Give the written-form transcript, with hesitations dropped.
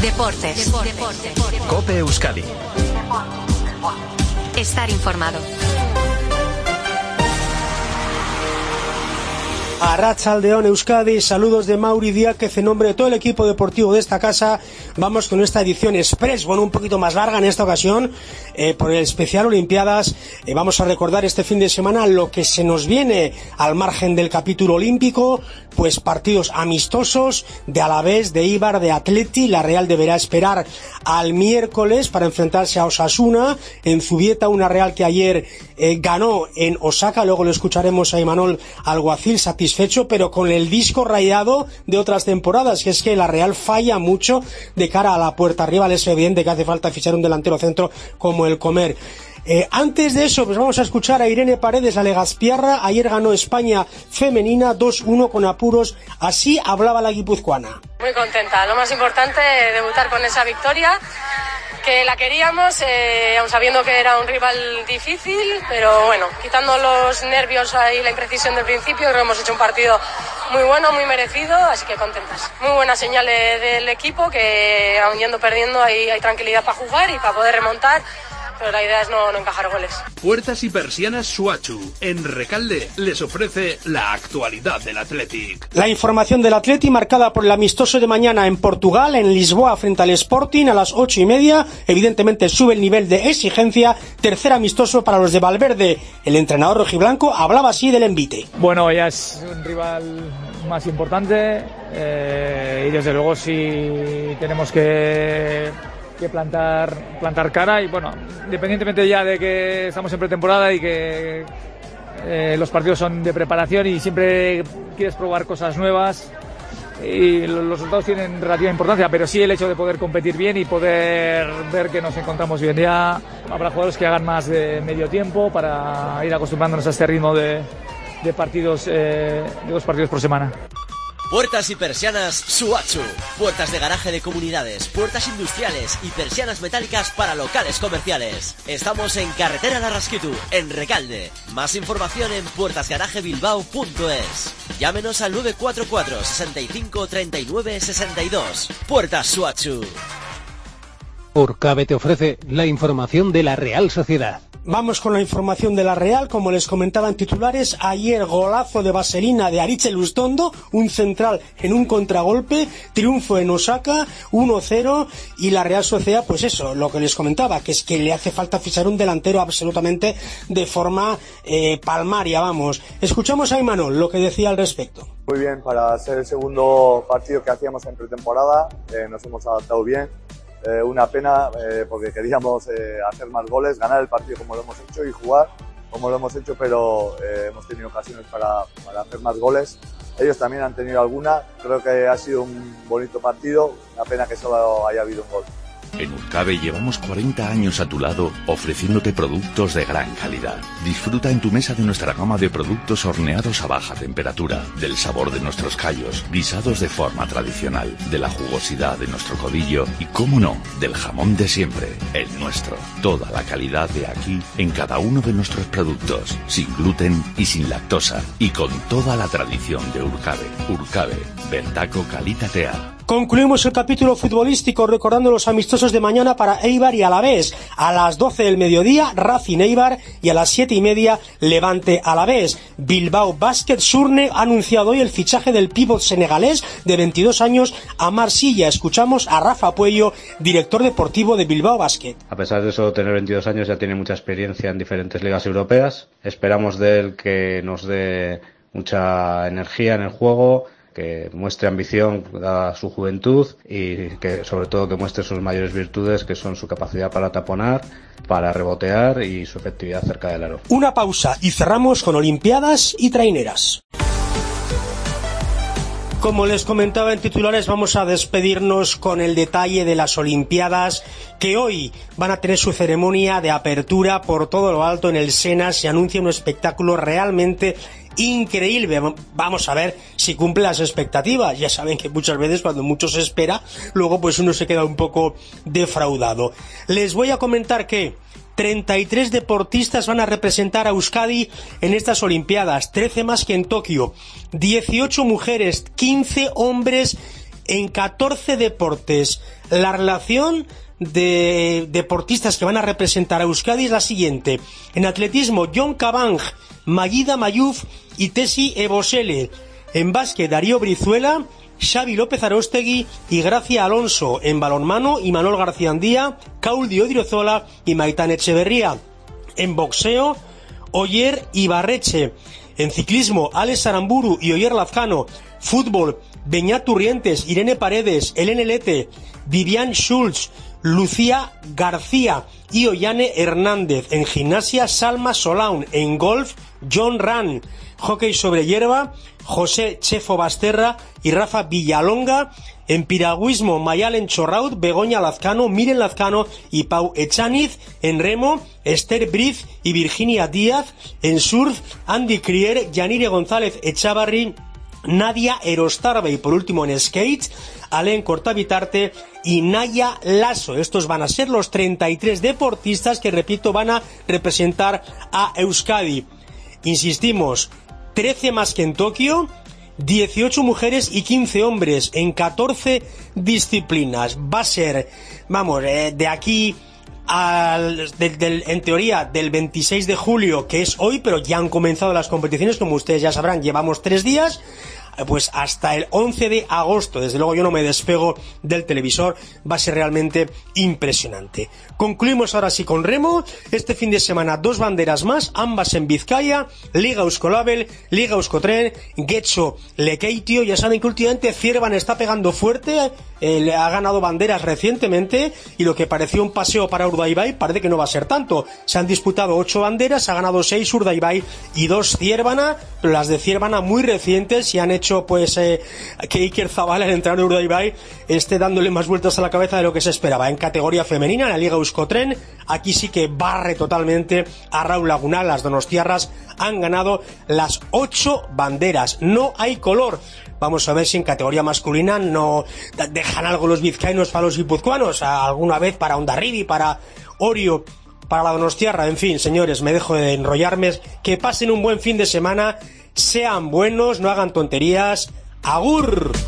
Deportes. COPE Euskadi. Estar informado. Arratsaldeon Euskadi, saludos de Mauri Díaz, en nombre de todo el equipo deportivo de esta casa. Vamos con esta edición express, un poquito más larga en esta ocasión, por el especial Olimpiadas. Vamos a recordar este fin de semana lo que se nos viene al margen del capítulo olímpico, pues partidos amistosos de Alavés, de Eibar, de Athletic. La Real deberá esperar al miércoles para enfrentarse a Osasuna en Zubieta, una Real que ayer ganó en Osaka. Luego lo escucharemos a Imanol Alguacil satisfecho, pero con el disco rayado de otras temporadas, que es que la Real falla mucho de cara a la puerta rival. Es evidente que hace falta fichar un delantero centro como el Comer. Antes de eso, pues vamos a escuchar a Irene Paredes, la Legaspiarra. Ayer ganó España femenina 2-1 con apuros. Así hablaba la guipuzcoana. Muy contenta, lo más importante, debutar con esa victoria, que la queríamos, aun sabiendo que era un rival difícil, pero bueno, quitando los nervios y la imprecisión del principio, creo que hemos hecho un partido muy bueno, muy merecido, así que contentas. Muy buena señal del equipo, que aun yendo perdiendo hay tranquilidad para jugar y para poder remontar, pero la idea es no encajar goles. Puertas y persianas Suachu, en Recalde, les ofrece la actualidad del Athletic. La información del Athletic, marcada por el amistoso de mañana en Portugal, en Lisboa, frente al Sporting, a las 8:30. Evidentemente sube el nivel de exigencia. Tercer amistoso para los de Valverde. El entrenador rojiblanco hablaba así del envite. Bueno, ya es un rival más importante, y desde luego sí tenemos que plantar cara, y bueno, independientemente ya de que estamos en pretemporada y que los partidos son de preparación y siempre quieres probar cosas nuevas y los resultados tienen relativa importancia, pero sí el hecho de poder competir bien y poder ver que nos encontramos bien. Ya habrá jugadores que hagan más de medio tiempo para ir acostumbrándonos a este ritmo de partidos, de 2 partidos por semana. Puertas y persianas Suachu. Puertas de garaje de comunidades, puertas industriales y persianas metálicas para locales comerciales. Estamos en Carretera Larrasquitu, en Recalde. Más información en puertasgarajebilbao.es. Llámenos al 944 65 39 62. Puertas Suachu. Urcabe te ofrece la información de la Real Sociedad. Vamos con la información de la Real. Como les comentaba en titulares, ayer golazo de vaselina de Aritz Lustondo, un central en un contragolpe, triunfo en Osaka, 1-0, y la Real Sociedad, pues eso, lo que les comentaba, que es que le hace falta fichar un delantero absolutamente de forma palmaria, vamos. Escuchamos a Imanol lo que decía al respecto. Muy bien, para ser el segundo partido que hacíamos en pretemporada, nos hemos adaptado bien. Una pena porque queríamos hacer más goles, ganar el partido como lo hemos hecho y jugar como lo hemos hecho, pero hemos tenido ocasiones para hacer más goles. Ellos también han tenido alguna. Creo que ha sido un bonito partido, una pena que solo haya habido un gol. En Urcabe llevamos 40 años a tu lado ofreciéndote productos de gran calidad. Disfruta en tu mesa de nuestra gama de productos horneados a baja temperatura, del sabor de nuestros callos, guisados de forma tradicional, de la jugosidad de nuestro codillo y, cómo no, del jamón de siempre, el nuestro. Toda la calidad de aquí en cada uno de nuestros productos, sin gluten y sin lactosa, y con toda la tradición de Urcabe. Urcabe, bertako kalitatea. Concluimos el capítulo futbolístico recordando los amistosos de mañana para Eibar y Alavés. A las 12 del mediodía, Racing Eibar, y a las 7:30, Levante Alavés. Bilbao Basket Surne ha anunciado hoy el fichaje del pívot senegalés de 22 años a Marsella. Escuchamos a Rafa Puello, director deportivo de Bilbao Basket. A pesar de eso, tener 22 años, ya tiene mucha experiencia en diferentes ligas europeas. Esperamos de él que nos dé mucha energía en el juego, que muestre ambición a su juventud y que sobre todo que muestre sus mayores virtudes, que son su capacidad para taponar, para rebotear y su efectividad cerca del aro. Una pausa y cerramos con Olimpiadas y traineras. Como les comentaba en titulares, vamos a despedirnos con el detalle de las Olimpiadas, que hoy van a tener su ceremonia de apertura por todo lo alto en el Sena. Se anuncia un espectáculo realmente increíble. Vamos a ver si cumple las expectativas. Ya saben que muchas veces cuando mucho se espera, luego pues uno se queda un poco defraudado. Les voy a comentar que 33 deportistas van a representar a Euskadi en estas Olimpiadas, 13 más que en Tokio, 18 mujeres, 15 hombres en 14 deportes. La relación de deportistas que van a representar a Euskadi es la siguiente: en atletismo, Jon Kabanj, Magida Mayuf y Tesi Ebosele; en básquet, Darío Brizuela, Xavi López Aróstegui y Gracia Alonso; en balonmano, Imanol García Andía, Kauldi Odriozola y Maitán Echeverría; en boxeo, Oyer Ibarreche; en ciclismo, Alex Aramburu y Oyer Lazcano; fútbol, Beñat Turrientes, Irene Paredes, Helene Lete, Vivian Schulz, Lucía García y Ollane Hernández; en gimnasia, Salma Solaun; en golf, John Ran; hockey sobre hierba, José Chefo Basterra y Rafa Villalonga; en piragüismo, Mayalen Chorraut, Begoña Lazcano, Miren Lazcano y Pau Echaniz; en remo, Esther Briz y Virginia Díaz; en surf, Andy Crier, Yanire González Echavarri, Nadia Erostarbe; y por último en skate, Alen Cortavitarte y Naya Lasso. Estos van a ser los 33 deportistas que, repito, van a representar a Euskadi. Insistimos, 13 más que en Tokio, 18 mujeres y 15 hombres en 14 disciplinas. Va a ser, vamos, de aquí en teoría del 26 de julio, que es hoy, pero ya han comenzado las competiciones, como ustedes ya sabrán, llevamos 3 días, pues hasta el 11 de agosto. Desde luego yo no me despego del televisor, va a ser realmente impresionante. Concluimos ahora sí con remo. Este fin de semana 2 banderas más, ambas en Vizcaya: Liga Euskolabel, Liga Euskotren, Getxo Lekeitio. Ya saben que últimamente Zierban está pegando fuerte, le ha ganado banderas recientemente, y lo que pareció un paseo para Urdaibai parece que no va a ser tanto. Se han disputado 8 banderas, ha ganado 6 Urdaibai y 2 Zierbana, pero las de Zierbana muy recientes, y han hecho pues que Iker Zabala, el entrenador de Urdaibai, esté dándole más vueltas a la cabeza de lo que se esperaba. En categoría femenina, en la Liga Euskotren, aquí sí que barre totalmente a Raúl Lagunal. Las donostiarras han ganado las 8 banderas, no hay color. Vamos a ver si en categoría masculina no dejan algo los vizcaínos para los guipuzcoanos, alguna vez para Hondarribi, para Orio, para la donostiarra. En fin, señores, me dejo de enrollarme. Que pasen un buen fin de semana, sean buenos, no hagan tonterías. ¡Agur!